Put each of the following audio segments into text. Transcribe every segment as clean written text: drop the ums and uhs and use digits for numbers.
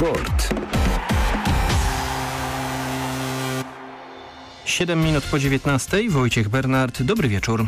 Sport. 7 minut po 19:00. Wojciech Bernard, dobry wieczór.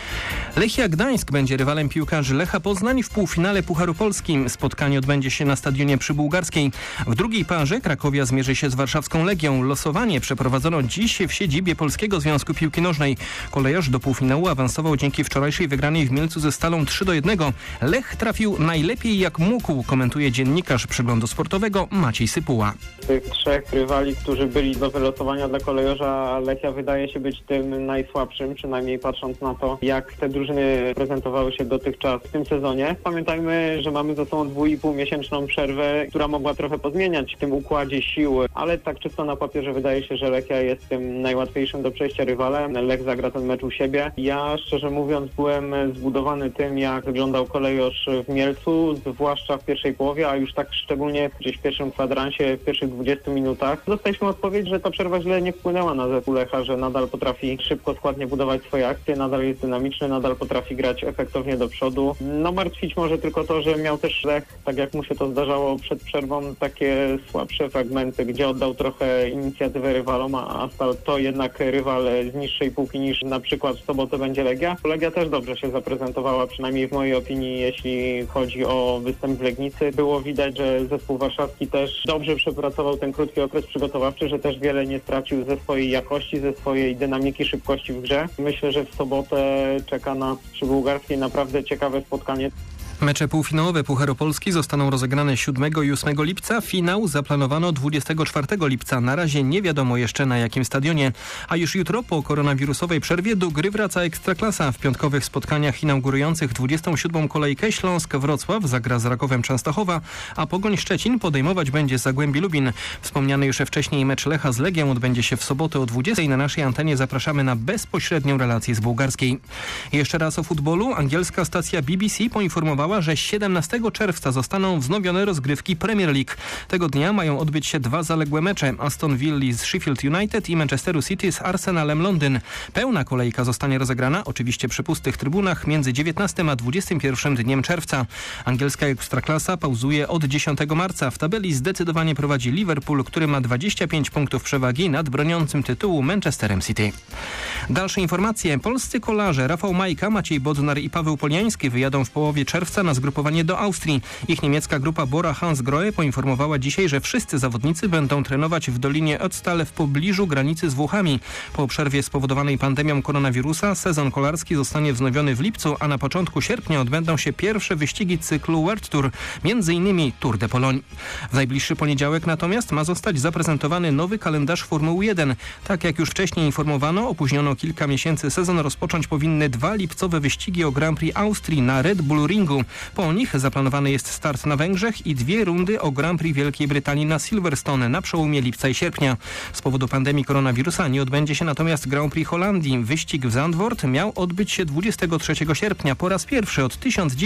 Lechia Gdańsk będzie rywalem piłkarzy Lecha Poznań w półfinale Pucharu Polski. Spotkanie odbędzie się na stadionie Przybułgarskiej. W drugiej parze Krakowia zmierzy się z warszawską Legią. Losowanie przeprowadzono dziś w siedzibie Polskiego Związku Piłki Nożnej. Kolejarz do półfinału awansował dzięki wczorajszej wygranej w Mielcu ze Stalą 3-1. Lech trafił najlepiej jak mógł, komentuje dziennikarz Przeglądu Sportowego Maciej Sypuła. Tych trzech rywali, którzy byli do wylosowania dla kolejarza, Lechia wydaje się być tym najsłabszym, przynajmniej patrząc na to, jak te drużyny prezentowały się dotychczas w tym sezonie. Pamiętajmy, że mamy za sobą 2,5-miesięczną przerwę, która mogła trochę pozmieniać w tym układzie sił, ale tak czysto na papierze wydaje się, że Lechia jest tym najłatwiejszym do przejścia rywalem. Lech zagra ten mecz u siebie. Ja, szczerze mówiąc, byłem zbudowany tym, jak wyglądał kolejarz w Mielcu, zwłaszcza w pierwszej połowie, a już tak szczególnie gdzieś w pierwszym kwadransie, w pierwszych 20 minutach. Dostaliśmy odpowiedź, że ta przerwa źle nie wpłynęła na zespół Lecha, że nadal potrafi szybko, składnie budować swoje akcje, nadal jest dynamiczny, nadal potrafi grać efektownie do przodu. No martwić może tylko to, że miał też Lech, tak jak mu się to zdarzało przed przerwą, takie słabsze fragmenty, gdzie oddał trochę inicjatywę rywalom, a stał to jednak rywal z niższej półki niż na przykład w sobotę będzie Legia. Legia też dobrze się zaprezentowała, przynajmniej w mojej opinii, jeśli chodzi o występ w Legnicy. Było widać, że zespół warszawski też dobrze przepracował ten krótki okres przygotowawczy, że też wiele nie stracił ze swojej jakości, ze swojej dynamiki, szybkości w grze. Myślę, że w sobotę czeka nas przy Bułgarskiej naprawdę ciekawe spotkanie. Mecze półfinałowe Pucharu Polski zostaną rozegrane 7 i 8 lipca. Finał zaplanowano 24 lipca. Na razie nie wiadomo jeszcze na jakim stadionie. A już jutro po koronawirusowej przerwie do gry wraca Ekstraklasa. W piątkowych spotkaniach inaugurujących 27. kolejkę Śląsk-Wrocław zagra z Rakowem Częstochowa, a Pogoń Szczecin podejmować będzie Zagłębie Lubin. Wspomniany już wcześniej mecz Lecha z Legią odbędzie się w sobotę o 20:00. Na naszej antenie zapraszamy na bezpośrednią relację z bułgarskiej. Jeszcze raz o futbolu. Angielska stacja BBC poinformowała, że 17 czerwca zostaną wznowione rozgrywki Premier League. Tego dnia mają odbyć się dwa zaległe mecze: Aston Villa z Sheffield United i Manchesteru City z Arsenalem Londyn. Pełna kolejka zostanie rozegrana, oczywiście przy pustych trybunach, między 19 a 21 dniem czerwca. Angielska Ekstraklasa pauzuje od 10 marca. W tabeli zdecydowanie prowadzi Liverpool, który ma 25 punktów przewagi nad broniącym tytułu Manchesterem City. Dalsze informacje. Polscy kolarze Rafał Majka, Maciej Bodnar i Paweł Poliański wyjadą w połowie czerwca na zgrupowanie do Austrii. Ich niemiecka grupa Bora Hansgrohe poinformowała dzisiaj, że wszyscy zawodnicy będą trenować w Dolinie Ötztal w pobliżu granicy z Włochami. Po przerwie spowodowanej pandemią koronawirusa sezon kolarski zostanie wznowiony w lipcu, a na początku sierpnia odbędą się pierwsze wyścigi cyklu World Tour, m.in. Tour de Pologne. W najbliższy poniedziałek natomiast ma zostać zaprezentowany nowy kalendarz Formuły 1. Tak jak już wcześniej informowano, opóźniono kilka miesięcy sezon, rozpocząć powinny 2 lipcowe wyścigi o Grand Prix Austrii na Red Bull Ringu. Po nich zaplanowany jest start na Węgrzech i 2 rundy o Grand Prix Wielkiej Brytanii na Silverstone na przełomie lipca i sierpnia. Z powodu pandemii koronawirusa nie odbędzie się natomiast Grand Prix Holandii. Wyścig w Zandvoort miał odbyć się 23 sierpnia po raz pierwszy od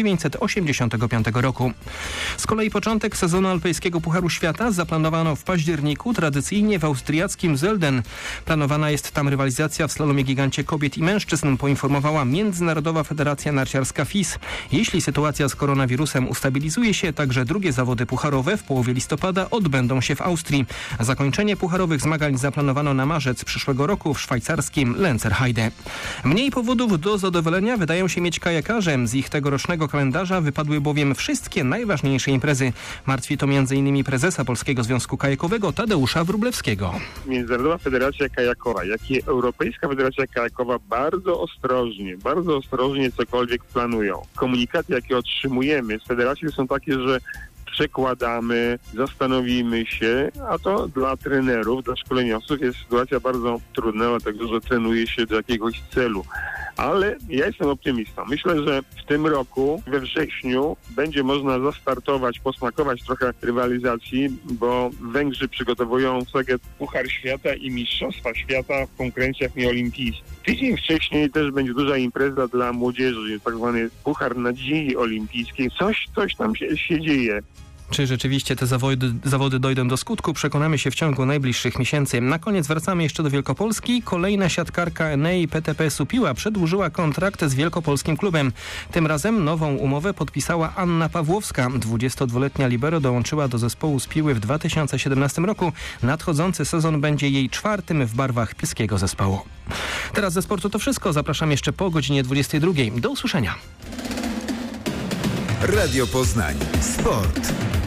1985 roku. Z kolei początek sezonu alpejskiego Pucharu Świata zaplanowano w październiku, tradycyjnie w austriackim Sölden. Planowana jest tam rywalizacja w slalomie gigancie kobiet i mężczyzn, poinformowała Międzynarodowa Federacja Narciarska FIS. Jeśli sytuacja z koronawirusem ustabilizuje się, także drugie zawody pucharowe w połowie listopada odbędą się w Austrii. Zakończenie pucharowych zmagań zaplanowano na marzec przyszłego roku w szwajcarskim Lenzerheide. Mniej powodów do zadowolenia wydają się mieć kajakarze. Z ich tegorocznego kalendarza wypadły bowiem wszystkie najważniejsze imprezy. Martwi to m.in. prezesa Polskiego Związku Kajakowego Tadeusza Wróblewskiego. Międzynarodowa Federacja Kajakowa, jak i Europejska Federacja Kajakowa bardzo ostrożnie cokolwiek planują. Komunikaty, jakie otrzymujemy z federacji, są takie, że przekładamy, zastanowimy się, a to dla trenerów, dla szkoleniowców jest sytuacja bardzo trudna, dlatego że trenuje się do jakiegoś celu. Ale ja jestem optymistą. Myślę, że w tym roku, we wrześniu, będzie można zastartować, posmakować trochę rywalizacji, bo Węgrzy przygotowują sobie Puchar Świata i Mistrzostwa Świata w konkurencjach nieolimpijskich. Tydzień wcześniej też będzie duża impreza dla młodzieży, tak zwany Puchar Nadziei Olimpijskiej. Coś tam się dzieje. Czy rzeczywiście te zawody dojdą do skutku? Przekonamy się w ciągu najbliższych miesięcy. Na koniec wracamy jeszcze do Wielkopolski. Kolejna siatkarka Enei PTP Supiła przedłużyła kontrakt z wielkopolskim klubem. Tym razem nową umowę podpisała Anna Pawłowska. 22-letnia libero dołączyła do zespołu z Piły w 2017 roku. Nadchodzący sezon będzie jej czwartym w barwach pilskiego zespołu. Teraz ze sportu to wszystko. Zapraszam jeszcze po godzinie 22. Do usłyszenia. Radio Poznań. Sport.